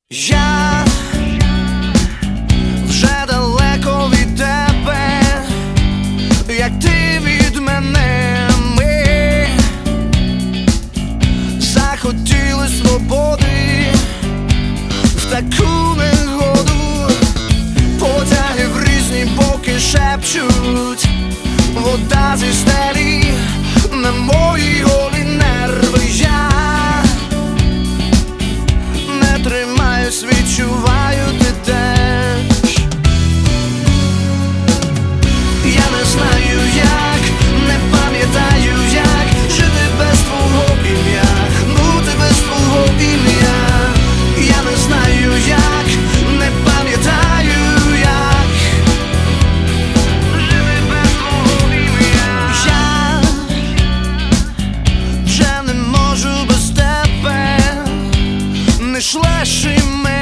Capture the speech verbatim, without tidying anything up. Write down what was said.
Я вже далеко від тебе, як ти від мене. Ми захотіли свободи в таку негоду. Потяги в різні боки шепчуть, вода зі стелі на мої голі нерви. Я не тримаюсь, відчуваю, ти теж. Я не знаю як, не пам'ятаю як жити без твого ім'я, бути без твого ім'я. Я не знаю як, не пам'ятаю як жити без твого ім'я. Я вже не можу без тебе, не шлеш і мене.